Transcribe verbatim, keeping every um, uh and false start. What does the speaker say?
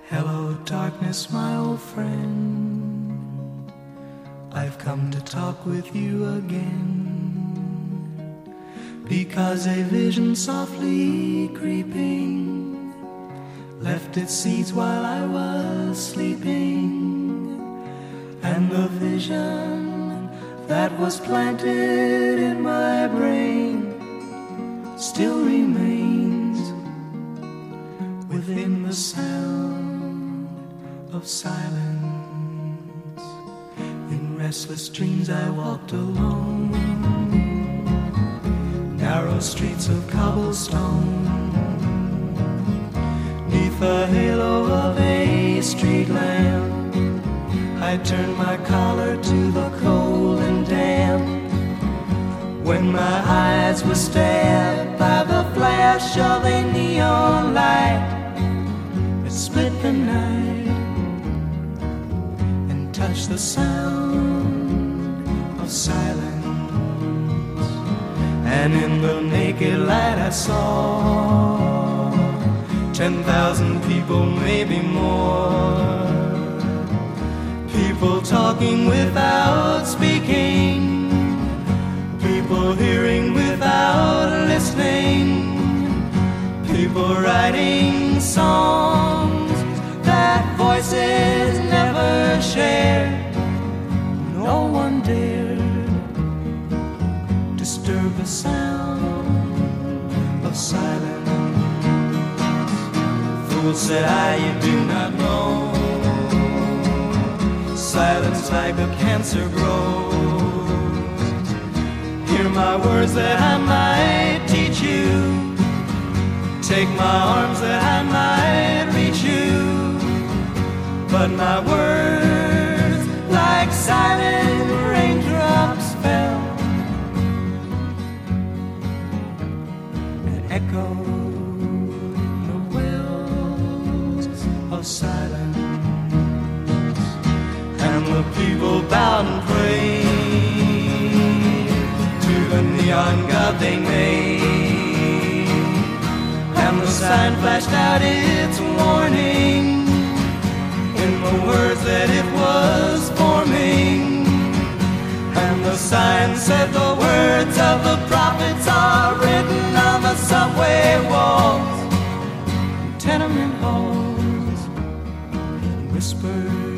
Hello, darkness, my old friend. I've come to talk with you again, because a vision softly creeping left its seeds while I was sleeping, and the vision that was planted in my brain still remains within the sound of silence. In restless dreams I walked alone, narrow streets of cobblestone, neath the halo of a street lamp. I turned my collar to the cold and damp, when my eyes were stabbed by the flash of a neon light that split the night and touched the sound of silence. And in the naked light I saw ten thousand people, maybe more, people talking without speaking, people hearing without listening, people writing songs that voices never shared. No one dared disturb the sound of silence. Fool, said I, you do not know, silence like a cancer grows. Hear my words that I might teach you, take my arms that I might reach you, but my words like silent raindrops fell and echoed the wells of silence. And the people bowed and prayed to the neon god they made, and the sign flashed out its warning in the words that it was forming. And the sign said the words of the prophets are written on the subway walls, tenement halls, whispered